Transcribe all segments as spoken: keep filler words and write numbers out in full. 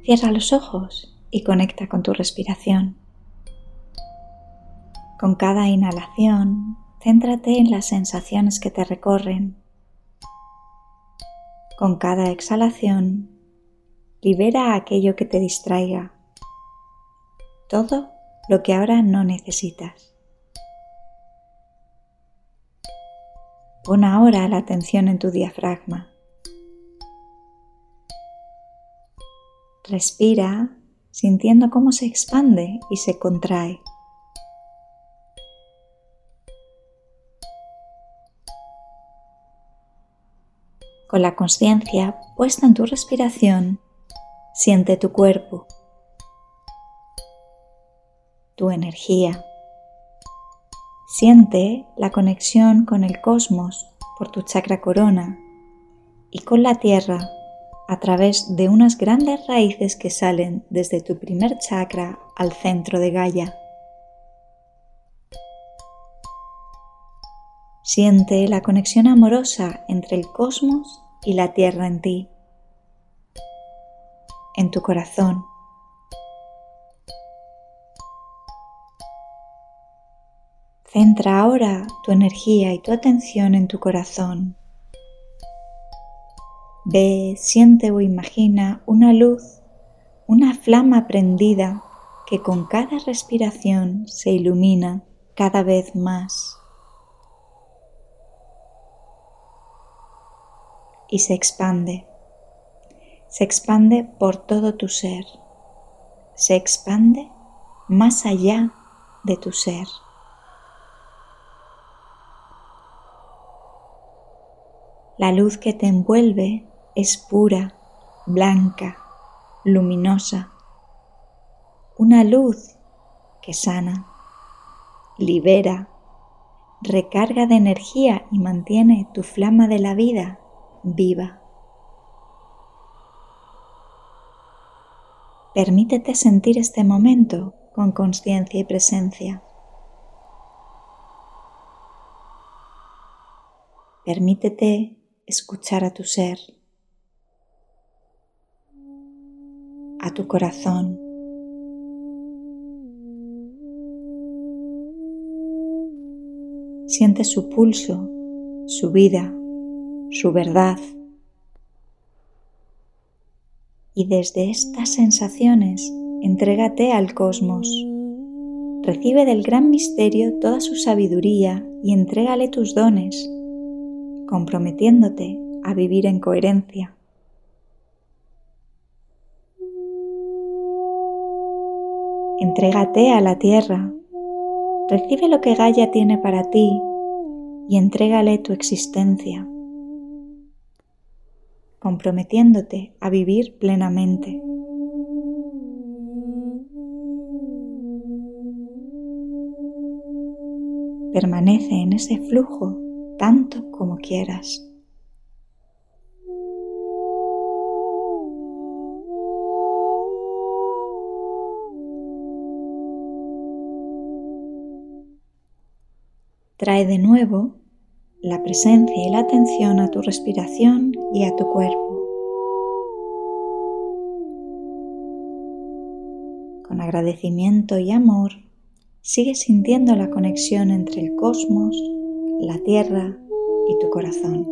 Cierra los ojos y conecta con tu respiración. Con cada inhalación, céntrate en las sensaciones que te recorren. Con cada exhalación, libera aquello que te distraiga, todo lo que ahora no necesitas. Pon ahora la atención en tu diafragma. Respira sintiendo cómo se expande y se contrae. Con la consciencia puesta en tu respiración, siente tu cuerpo, tu energía. Siente la conexión con el cosmos por tu chakra corona y con la tierra a través de unas grandes raíces que salen desde tu primer chakra al centro de Gaia. Siente la conexión amorosa entre el cosmos y la tierra en ti, en tu corazón. Centra ahora tu energía y tu atención en tu corazón. Ve, siente o imagina una luz, una flama prendida que con cada respiración se ilumina cada vez más y se expande. Se expande por todo tu ser. Se expande más allá de tu ser. La luz que te envuelve es pura, blanca, luminosa. Una luz que sana, libera, recarga de energía y mantiene tu flama de la vida viva. Permítete sentir este momento con consciencia y presencia. Permítete escuchar a tu ser, a tu corazón. Siente su pulso, su vida, su verdad. Y desde estas sensaciones, entrégate al cosmos. Recibe del gran misterio toda su sabiduría y entrégale tus dones, comprometiéndote a vivir en coherencia. Entrégate a la tierra, recibe lo que Gaia tiene para ti y entrégale tu existencia, comprometiéndote a vivir plenamente. Permanece en ese flujo tanto como quieras. Trae de nuevo la presencia y la atención a tu respiración y a tu cuerpo. Con agradecimiento y amor, sigue sintiendo la conexión entre el cosmos, la tierra y tu corazón.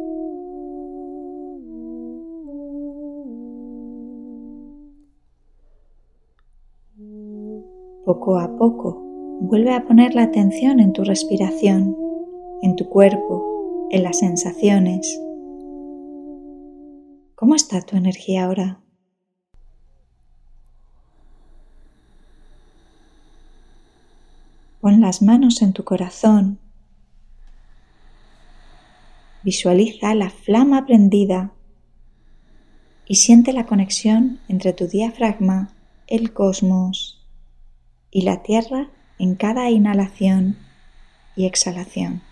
Poco a poco, vuelve a poner la atención en tu respiración, en tu cuerpo, en las sensaciones. ¿Cómo está tu energía ahora? Pon las manos en tu corazón. Visualiza la flama prendida y siente la conexión entre tu diafragma, el cosmos y la tierra en cada inhalación y exhalación.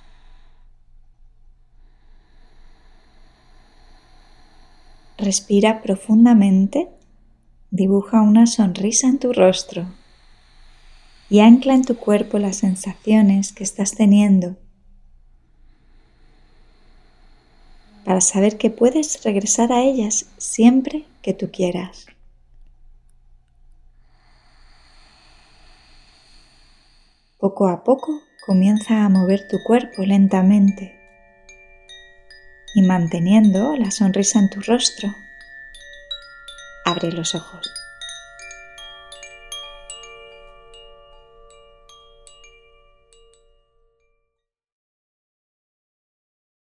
Respira profundamente, dibuja una sonrisa en tu rostro y ancla en tu cuerpo las sensaciones que estás teniendo para saber que puedes regresar a ellas siempre que tú quieras. Poco a poco comienza a mover tu cuerpo lentamente y manteniendo la sonrisa en tu rostro. Abre los ojos.